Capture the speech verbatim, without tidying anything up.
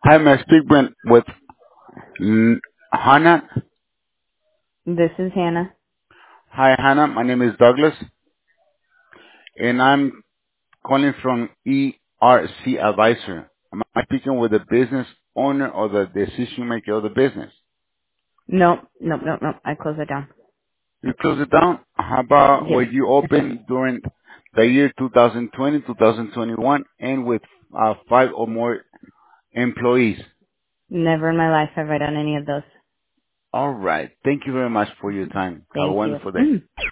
Hi, may I speak with with N- Hannah? This is Hannah. Hi, Hannah. My name is Douglas, and I'm calling from E R C Advisor. Am I speaking with the business owner or the decision maker of the business? Nope, nope, nope, nope. I closed it down. You close it down. How about Yes. were you open during the year two thousand twenty, two thousand twenty-one, and with uh, five or more employees? Never in my life have I done any of those. All right. Thank you very much for your time. Have a Thank you. wonderful day. Mm.